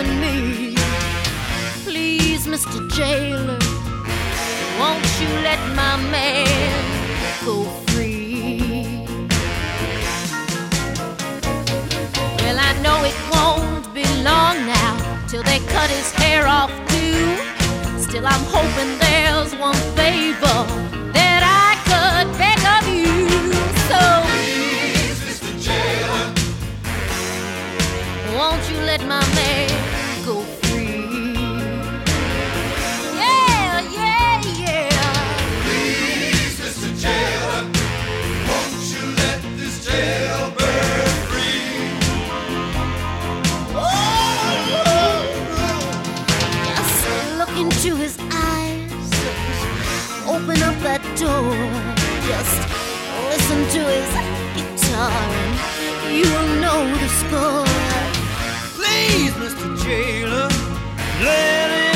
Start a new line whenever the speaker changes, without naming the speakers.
killing me. Please, Mr. Jailer, won't you let my man go free? Well, I know it won't be long now till they cut his hair off too. Still, I'm hoping there's one favor that I could beg of you. So
please, Mr. Jailer,
won't you let my man go free? Yeah, yeah, yeah.
Please, Mr. Jailer, won't you let this jailbird free?
Oh, just look into his eyes, open up that door, just listen to his guitar and you will know the score.
Please, Mr. Jailer, let it